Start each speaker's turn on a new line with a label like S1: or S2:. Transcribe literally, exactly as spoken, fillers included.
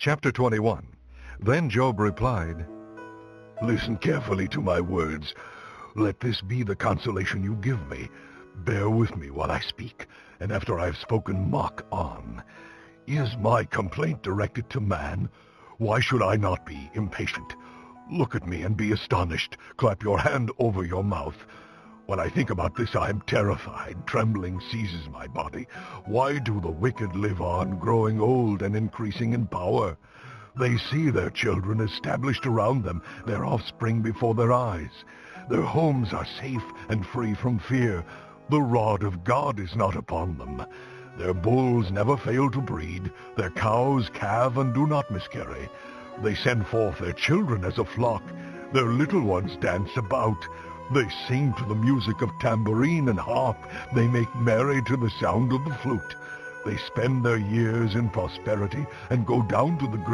S1: Chapter twenty-one. Then Job replied,
S2: Listen carefully to my words. Let this be the consolation you give me. Bear with me while I speak, and after I have spoken, mock on. Is my complaint directed to man? Why should I not be impatient? Look at me and be astonished. Clap your hand over your mouth. When I think about this, I am terrified. Trembling seizes my body. Why do the wicked live on, growing old and increasing in power? They see their children established around them, their offspring before their eyes. Their homes are safe and free from fear. The rod of God is not upon them. Their bulls never fail to breed. Their cows calve and do not miscarry. They send forth their children as a flock. Their little ones dance about. They sing to the music of tambourine and harp. They make merry to the sound of the flute. They spend their years in prosperity and go down to the grave